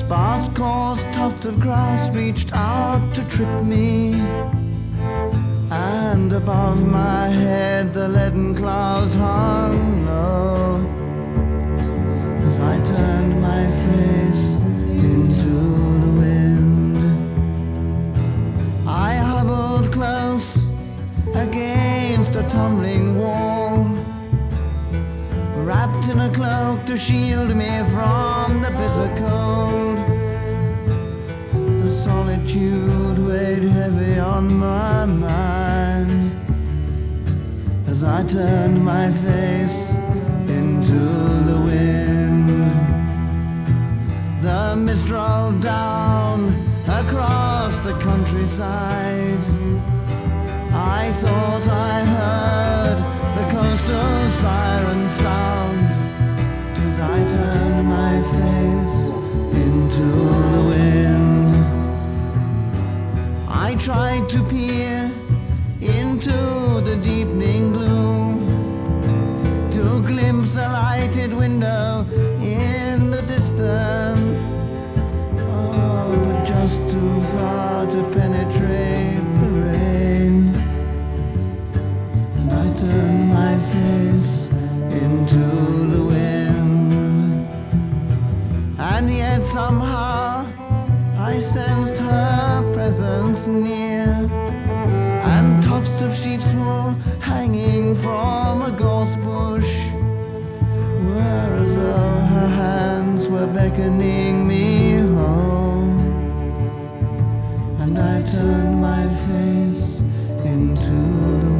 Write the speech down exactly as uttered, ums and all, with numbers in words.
Sparse coarse tufts of grass reached out to trip me, and above my head the leaden clouds hung low. As I turned my face into the wind, I huddled close against a tumbling wall, wrapped in a cloak to shield me from the bitter cold. The solitude weighed heavy on my mind as I turned my face into the wind. The mist rolled down across the countryside. I thought I heard the coastal siren sound as I turned my face into the wind. I tried to peer into the deepening gloom, to glimpse a lighted window in the distance. Oh, but just too far to penetrate the rain. And I turned my face into the wind, and yet somehow I sensed her presence near, and tufts of sheep's wool hanging from a gorse bush were as though her hands were beckoning me home. And I turned my face into the